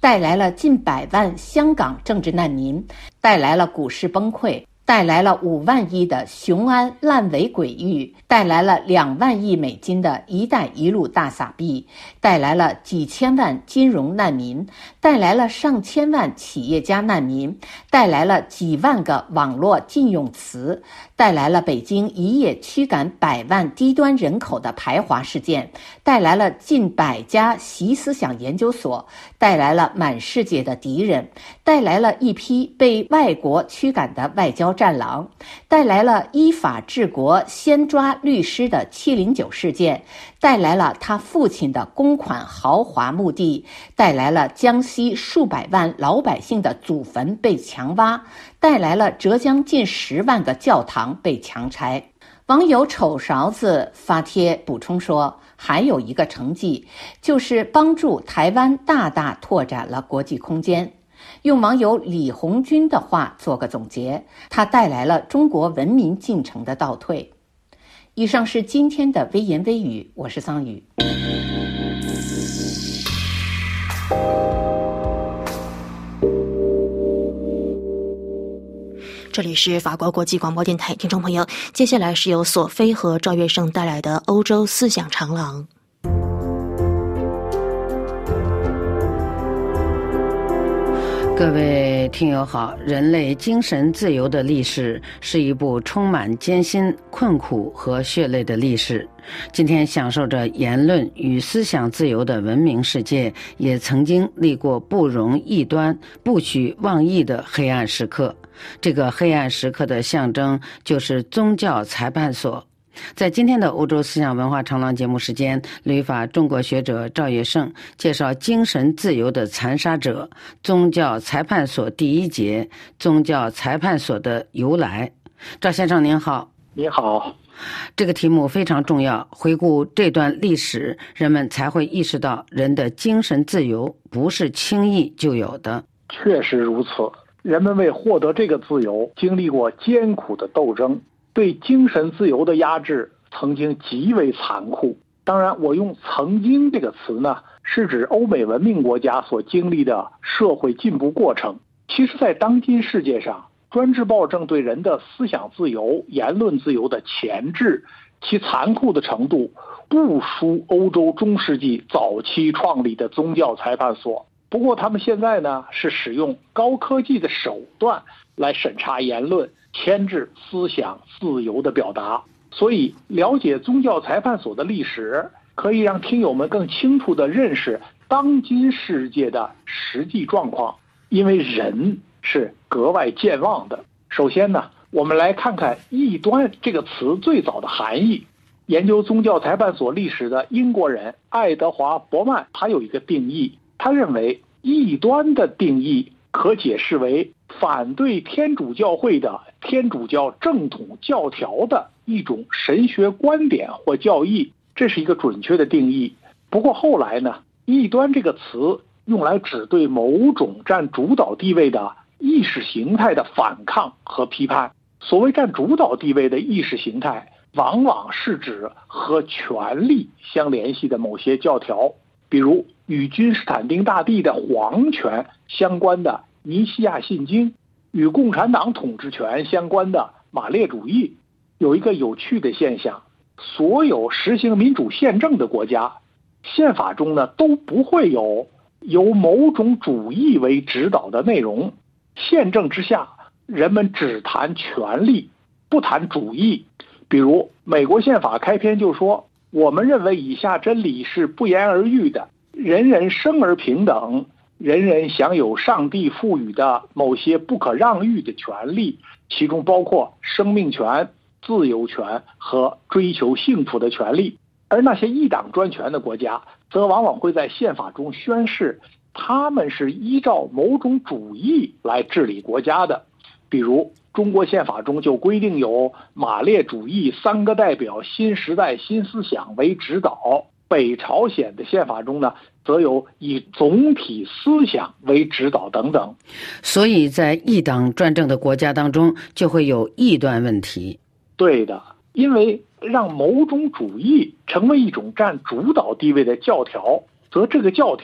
带来了近百万香港政治难民，带来了股市崩溃，带来了五万亿的雄安烂尾鬼域，带来了两万亿美金的一带一路大撒币，带来了几千万金融难民，带来了上千万企业家难民，带来了几万个网络禁用词，带来了北京一夜驱赶百万低端人口的排华事件，带来了近百家习思想研究所，带来了满世界的敌人，带来了一批被外国驱赶的外交战狼，带来了依法治国先抓律师的七零九事件，带来了他父亲的公款豪华墓地，带来了江西数百万老百姓的祖坟被强挖，带来了浙江近十万个教堂被强拆。网友丑勺子发帖补充说，还有一个成绩，就是帮助台湾大大拓展了国际空间。用网友李红军的话做个总结，它带来了中国文明进程的倒退。以上是今天的微言微语，我是桑宇。 这里是法国国际广播电台，听众朋友，接下来是由索菲和赵月胜带来的欧洲思想长廊。 各位听友好，人类精神自由的历史是一部充满艰辛、困苦和血泪的历史。今天享受着言论与思想自由的文明世界，也曾经历过不容异端、不许妄议的黑暗时刻。这个黑暗时刻的象征就是宗教裁判所。在今天的欧洲思想文化长廊节目时间，旅法中国学者赵月胜介绍精神自由的残杀者，宗教裁判所第一节，宗教裁判所的由来。赵先生您好。 你好。 这个题目非常重要，回顾这段历史，人们才会意识到人的精神自由不是轻易就有的。 确实如此，人们为获得这个自由经历过艰苦的斗争，对精神自由的压制曾经极为残酷。当然，我用曾经这个词呢，是指欧美文明国家所经历的社会进步过程。其实在当今世界上，专制暴政对人的思想自由、言论自由的钳制，其残酷的程度不输欧洲中世纪早期创立的宗教裁判所。不过他们现在呢，是使用高科技的手段来审查言论，牵制思想自由的表达。所以了解宗教裁判所的历史，可以让听友们更清楚地认识当今世界的实际状况，因为人是格外健忘的。首先呢，我们来看看异端这个词最早的含义。研究宗教裁判所历史的英国人爱德华·伯曼，他有一个定义，他认为异端的定义可解释为反对天主教会的天主教正统教条的一种神学观点或教义，这是一个准确的定义。不过后来呢，异端这个词用来指对某种占主导地位的意识形态的反抗和批判。所谓占主导地位的意识形态，往往是指和权力相联系的某些教条，比如与君士坦丁大帝的皇权相关的尼西亚信经，与共产党统治权相关的马列主义。有一个有趣的现象，所有实行民主宪政的国家，宪法中呢都不会有由某种主义为指导的内容。宪政之下，人们只谈权利，不谈主义。比如美国宪法开篇就说，我们认为以下真理是不言而喻的：人人生而平等，人人享有上帝赋予的某些不可让喻的权利，其中包括生命权、自由权和追求幸福的权利。而那些一党专权的国家，则往往会在宪法中宣示他们是依照某种主义来治理国家的。比如中国宪法中就规定有马列主义、三个代表、新时代新思想为指导，北朝鲜的宪法中呢，则有以总体思想为指导等等。 所以在一党专政的国家当中，就会有异端问题。 对的，因为让某种主义成为一种占主导地位的教条，则这个教条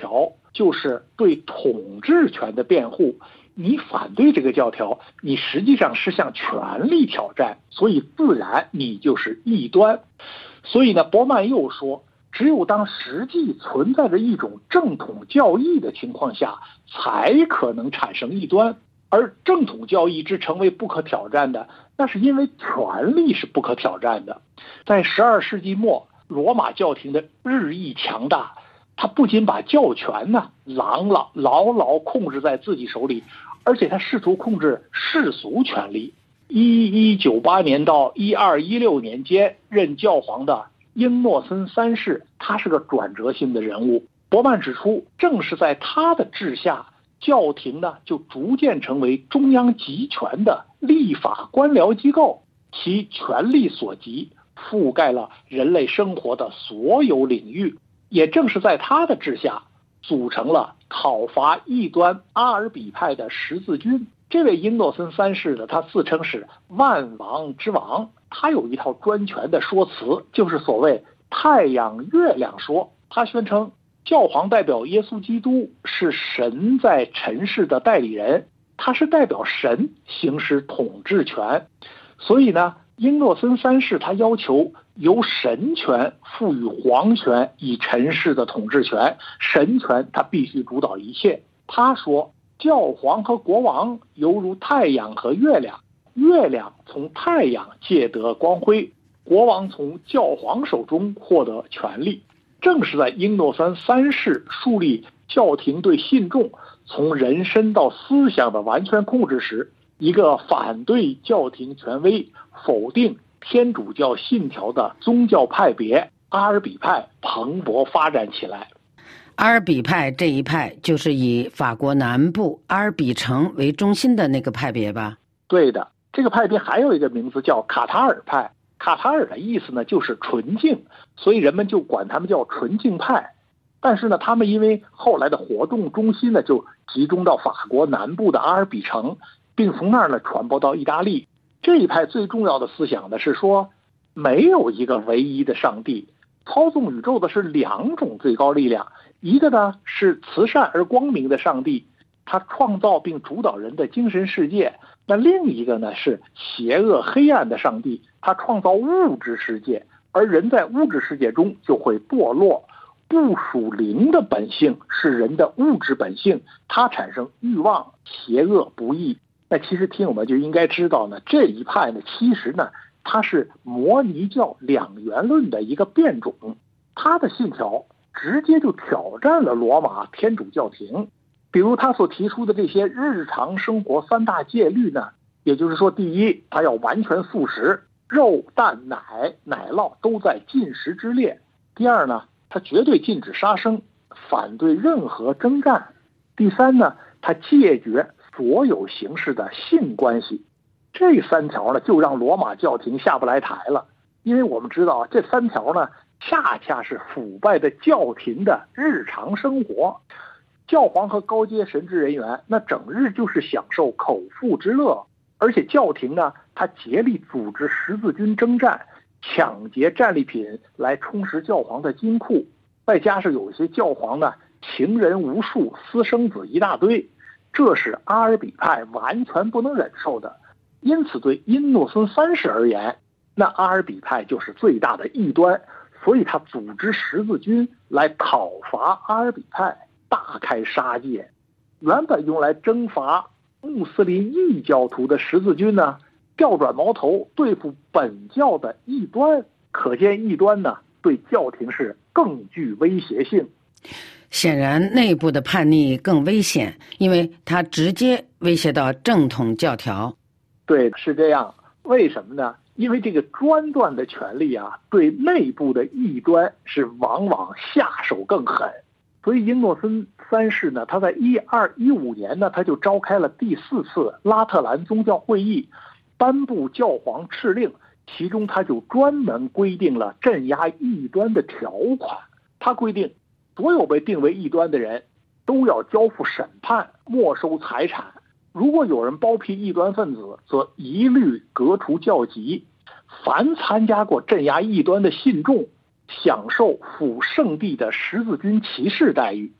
就是对统治权的辩护。你反对这个教条，你实际上是向权力挑战，所以自然你就是异端。所以呢，伯曼又说，只有当实际存在着一种正统教义的情况下，才可能产生异端。而正统教义之成为不可挑战的，那是因为权力是不可挑战的。在十二世纪末，罗马教廷的日益强大，他不仅把教权呢牢牢牢牢控制在自己手里，而且他试图控制世俗权力。一一九八年到一二一六年间任教皇的英诺森三世，他是个转折性的人物。伯曼指出，正是在他的治下，教廷呢就逐渐成为中央集权的立法官僚机构，其权力所及覆盖了人类生活的所有领域。也正是在他的治下，组成了讨伐异端阿尔比派的十字军。这位英诺森三世呢，他自称是万王之王，他有一套专权的说辞，就是所谓太阳月亮说。他宣称教皇代表耶稣基督是神在尘世的代理人，他是代表神行使统治权。所以呢，英诺森三世他要求由神权赋予皇权以尘世的统治权，神权他必须主导一切。他说，教皇和国王犹如太阳和月亮，月亮从太阳借得光辉，国王从教皇手中获得权力。正是在英诺森三世树立教廷对信众从人身到思想的完全控制时，一个反对教廷权威、否定天主教信条的宗教派别阿尔比派蓬勃发展起来。 阿尔比派这一派就是以法国南部阿尔比城为中心的那个派别吧？ 对的，这个派别还有一个名字叫卡塔尔派。卡塔尔的意思呢就是纯净，所以人们就管他们叫纯净派。但是呢，他们因为后来的活动中心呢就集中到法国南部的阿尔比城，并从那儿呢传播到意大利。这一派最重要的思想呢是说，没有一个唯一的上帝，操纵宇宙的是两种最高力量，一个呢是慈善而光明的上帝，他创造并主导人的精神世界；那另一个呢是邪恶黑暗的上帝，他创造物质世界，而人在物质世界中就会堕落。不属灵的本性是人的物质本性，它产生欲望、邪恶、不义。那其实听友们就应该知道呢，这一派呢其实呢它是摩尼教两元论的一个变种，它的信条直接就挑战了罗马天主教廷。比如他所提出的这些日常生活三大戒律呢，也就是说，第一，他要完全素食，肉、蛋、奶、奶酪都在禁食之列；第二呢，他绝对禁止杀生，反对任何征战；第三呢，他戒绝所有形式的性关系。这三条呢，就让罗马教廷下不来台了，因为我们知道这三条呢，恰恰是腐败的教廷的日常生活。教皇和高阶神职人员那整日就是享受口腹之乐，而且教廷呢，他竭力组织十字军征战，抢劫战利品来充实教皇的金库。再加上有些教皇呢，情人无数，私生子一大堆，这是阿尔比派完全不能忍受的。因此对英诺森三世而言，那阿尔比派就是最大的异端，所以他组织十字军来讨伐阿尔比派，大开杀戒。原本用来征伐穆斯林异教徒的十字军呢，调转矛头对付本教的异端，可见异端呢对教廷是更具威胁性。 显然内部的叛逆更危险，因为它直接威胁到正统教条。 对，是这样。为什么呢？因为这个专断的权力啊，对内部的异端是往往下手更狠。所以英诺森三世呢，他在一二一五年呢，他就召开了第四次拉特兰宗教会议，颁布教皇敕令，其中他就专门规定了镇压异端的条款。他规定，所有被定为异端的人都要交付审判，没收财产。如果有人包庇异端分子，则一律革除教籍。凡参加过镇压异端的信众，享受辅圣地的十字军骑士待遇。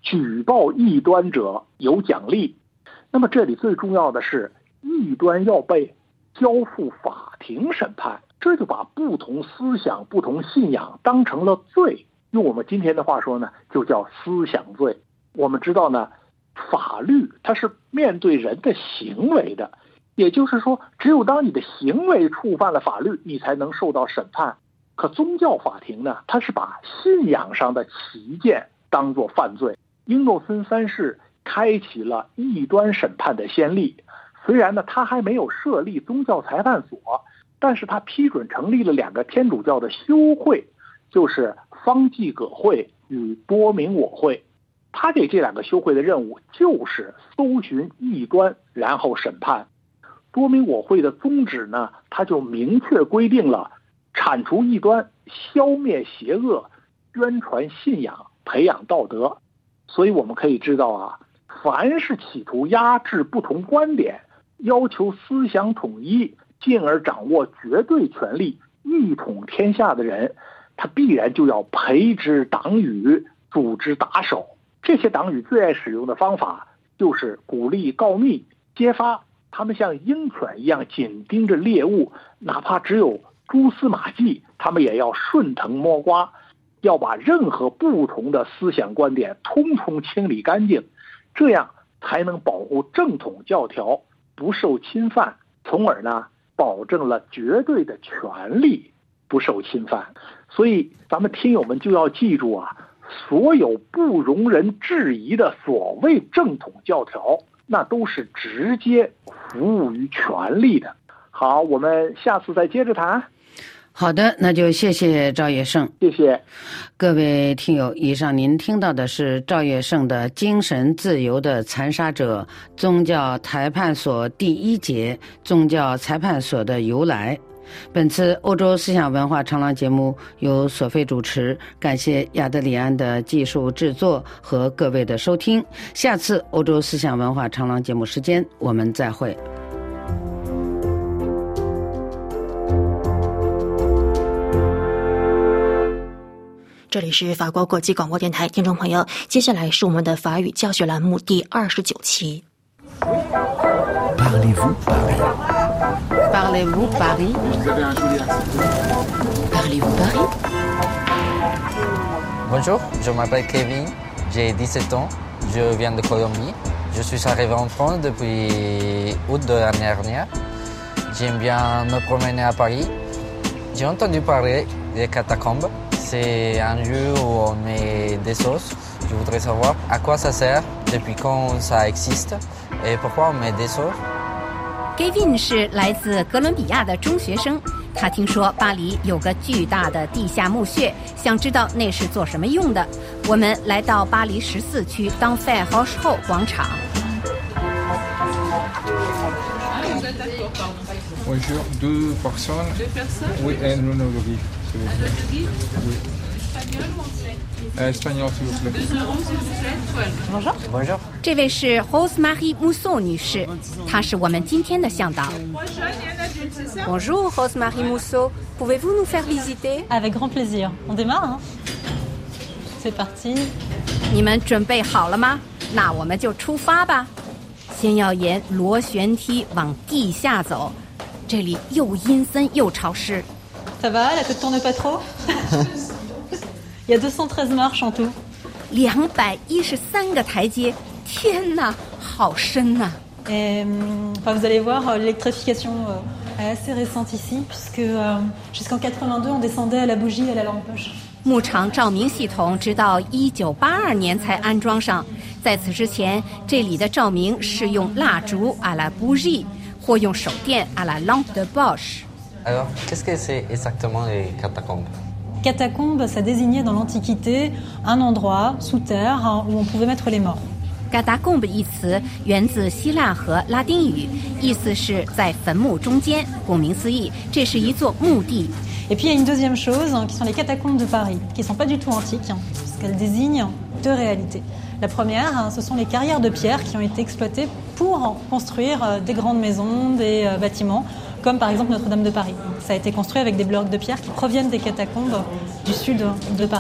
举报异端者有奖励。那么这里最重要的是，异端要被交付法庭审判，这就把不同思想、不同信仰当成了罪。用我们今天的话说呢，就叫思想罪。我们知道呢，法律它是面对人的行为的，也就是说，只有当你的行为触犯了法律，你才能受到审判。可宗教法庭呢，它是把信仰上的歧见当作犯罪。英诺森三世开启了异端审判的先例，虽然呢他还没有设立宗教裁判所，但是他批准成立了两个天主教的修会，就是方济各会与多明我会。他给这两个修会的任务就是搜寻异端，然后审判。多明我会的宗旨呢，他就明确规定了铲除异端、消灭邪恶、宣传信仰、培养道德。所以我们可以知道啊，凡是企图压制不同观点，要求思想统一，进而掌握绝对权力，一统天下的人，他必然就要培植党羽，组织打手。这些党羽最爱使用的方法就是鼓励告密、揭发，他们像鹰犬一样紧盯着猎物，哪怕只有蛛丝马迹，他们也要顺藤摸瓜，要把任何不同的思想观点通通清理干净，这样才能保护正统教条不受侵犯，从而呢保证了绝对的权利不受侵犯。所以咱们听友们就要记住啊，所有不容人质疑的所谓正统教条，那都是直接服务于权力的。好，我们下次再接着谈。 好的，那就谢谢赵业胜。 谢谢各位听友，以上您听到的是赵业胜的精神自由的残杀者宗教裁判所第一节，宗教裁判所的由来。本次欧洲思想文化长廊节目由索菲主持，感谢亚德里安的技术制作和各位的收听。下次欧洲思想文化长廊节目时间我们再会。 这里是法国国际广播电台，听众朋友，接下来是我们的法语教学栏目第二十九期。 Parlez-vous Paris? Parlez-vous Paris? Parlez-vous Paris? Bonjour, je m'appelle Kevin, j'ai dix-sept ans, je viens de Colombie. Je suis arrivé en France depuis août de l'année dernière. J'aime bien me promener à Paris. J'ai entendu parler des catacombes. C'est un lieu où on met des sauces. Je voudrais savoir à quoi ça sert, depuis quand ça existe et pourquoi on met des sauces. Kevin 是来自哥伦比亚的中学生，他听说巴黎有个巨大的地下墓穴，想知道那是做什么用的。我们来到巴黎十四区d'Enfer Rochereau广场。 Bonjour, deux personnes. Deux personnes? Oui, et non, non, oui. Oui. Espagnol, s'il vous plaît. Bonjour. Bonjour. 这位是 Rose-Marie Mousseau 女士，她是我们今天的向导。Bonjour, Rose-Marie Mousseau. Pouvez-vous nous faire visiter? Avec grand plaisir. On démarre, hein? C'est parti. 你们准备好了吗？那我们就出发吧。先要沿螺旋梯往地下走，这里又阴森又潮湿。 Ça va, la tête tourne pas trop? Il y a deux cent treize marches en tout. 两百一十三个台阶，天哪，好深呐！ Et enfin, vous allez voir, l'électrification est assez récente ici, puisque euh, jusqu'en quatre-vingt-deux, on descendait à la bougie et à la lampe poche. 牧场照明系统直到一九八二年才安装上，在此之前，这里的照明是用蜡烛 à la bougie 或用手电 à la lampe de poche。 Alors, qu'est-ce que c'est exactement les catacombes? Catacombes, ça désignait dans l'Antiquité un endroit sous terre hein, où on pouvait mettre les morts. catacombe 一词源自希腊和拉丁语，意思是在坟墓中间。顾名思义，这是一座墓地。 Et puis il y a une deuxième chose hein, qui sont les catacombes de Paris, qui ne sont pas du tout antiques, hein, puisqu'elles désignent deux réalités. La première, hein, ce sont les carrières de pierre qui ont été exploitées pour construire euh, des grandes maisons, des euh, bâtiments, comme par exemple Notre-Dame de Paris. Ça a été construit avec des blocs de pierre qui proviennent des catacombes du sud de Paris.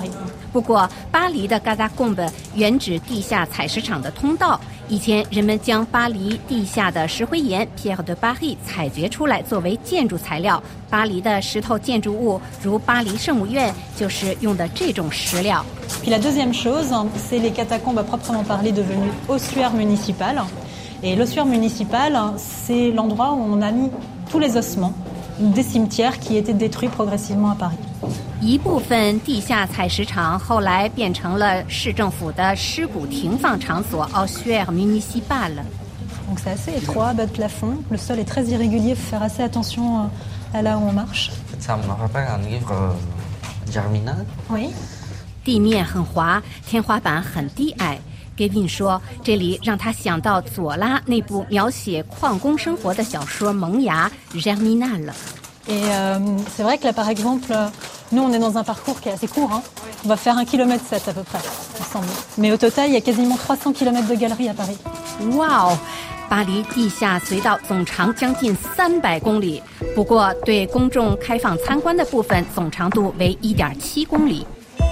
不过，巴黎的 Catacombe 原指地下采石场的通道。以前人们将巴黎地下的石灰岩 Pierre de Paris 采掘出来作为建筑材料。巴黎的石头建筑物，如巴黎圣母院，就是用的这种石料。 Puis la deuxième chose, c'est les catacombes à proprement parler devenues ossuaires municipales. Et l'ossuaire municipal, c'est l'endroit où on a mis tous les ossements des cimetières qui étaient détruits progressivement à Paris. 一部分地下采石场后来变成了市政府的尸骨停放场所 ossuaire municipal. Donc c'est assez étroit, bas de plafond. Le sol est très irrégulier, il faut faire assez attention à là où on marche. Ça me rappelle un livre Germinal. Oui. 地面很滑，天花板很低矮。Gavin 说，这里让他想到左拉那部描写矿工生活的小说《萌芽》Germinal。 Et euh, c'est vrai que là, par exemple, nous, on est dans un parcours qui est assez court. Hein. On va faire un kilomètre sept à peu près, ensemble. Mais au total, il y a quasiment trois cents kilomètres de galeries à Paris. 哇哦！巴黎地下隧道总长将近三百公里，不过对公众开放参观的部分总长度为一点七公里。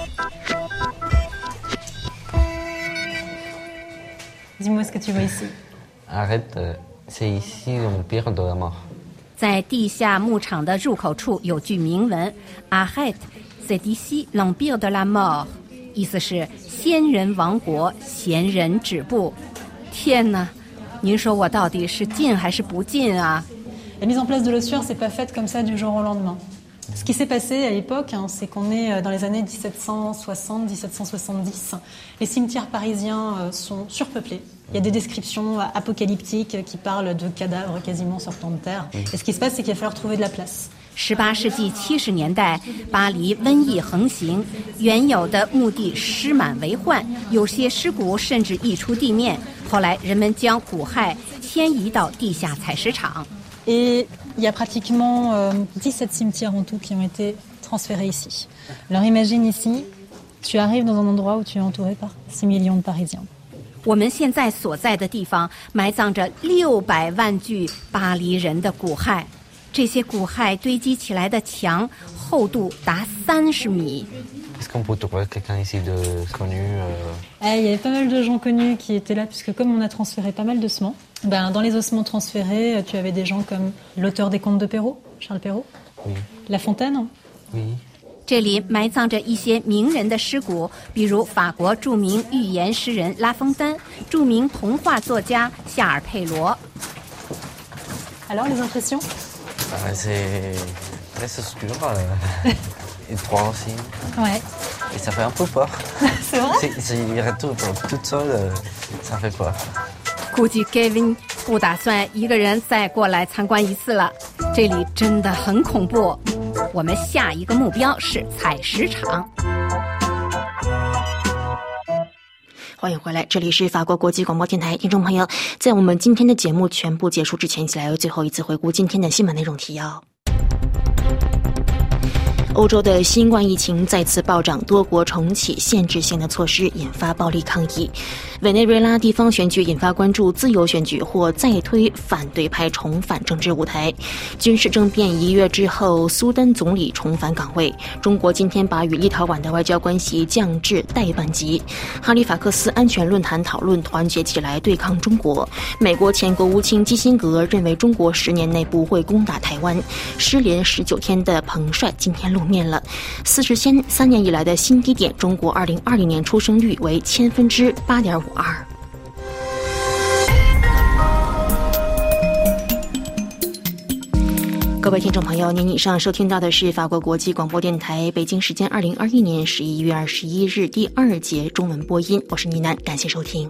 Dis-moi ce que tu vois ici. Arrête, c'est ici l'empire de la mort. 在地下牧场的入口处有句铭文 Arrête, c'est ici l'empire de la mort， 意思是仙人王国，闲人止步。天哪，您说我到底是进还是不进啊？ La mise en place de l'ossuaire, c'est pas faite comme ça du jour au lendemain. Ce qui s'est passé à l'époque, hein, c'est qu'on est dans les années dix-sept cent soixante à dix-sept cent soixante-dix. Les cimetières parisiens euh, sont surpeuplés. Il y a des descriptions apocalyptiques qui parlent de cadavres quasiment sortant de terre. Et ce qui se passe, c'est qu'il va falloir trouver de la place. 十八世纪七十年代，巴黎瘟疫横行，原有的墓地尸满为患，有些尸骨甚至溢出地面。后来，人们将骨骸迁移到地下采石场。 Et il y a pratiquement euh, dix-sept cimetières en tout qui ont été transférés ici. Alors imagine ici, tu arrives dans un endroit où tu es entouré par six millions de Parisiens. 我们现在所在的地方埋葬着六百万具巴黎人的骨骸，这些骨骸堆积起来的墙厚度达三十米。 Est-ce qu'on peut trouver quelqu'un ici de connu euh... eh, Il y avait pas mal de gens connus qui étaient là, puisque comme on a transféré pas mal d'ossements, ben, dans les ossements transférés, tu avais des gens comme l'auteur des Contes de Perrault, Charles Perrault, oui. La Fontaine. Oui. 这里埋葬着一些名人的尸骨，比如法国著名寓言诗人拉封丹，著名童话作家夏尔佩罗。 Alors les impressions? Ah, c'est très obscur, euh... étroit aussi. Ouais. Et ça fait un peu peur. C'est vrai? C'est, c'est retour toute seule, euh, ça fait peur. 估计 Gavin 不打算一个人再过来参观一次了，这里真的很恐怖。我们下一个目标是采石场。 欢迎回来，这里是法国国际广播电台，听众朋友，在我们今天的节目全部结束之前，一起来最后一次回顾今天的新闻内容提要。欧洲的新冠疫情再次暴涨，多国重启限制性的措施，引发暴力抗议。委内瑞拉地方选举引发关注，自由选举或再推反对派重返政治舞台。军事政变一月之后，苏丹总理重返岗位。中国今天把与立陶宛的外交关系降至代办级。哈利法克斯安全论坛讨论团结起来对抗中国。美国前国务卿基辛格认为中国十年内不会攻打台湾。失联十九天的彭帅今天露面了，四十三年以来的新低点，中国二零二零年出生率为千分之八点五二。各位听众朋友，您以上收听到的是法国国际广播电台北京时间二零二一年十一月二十一日第二节中文播音，我是倪楠，感谢收听。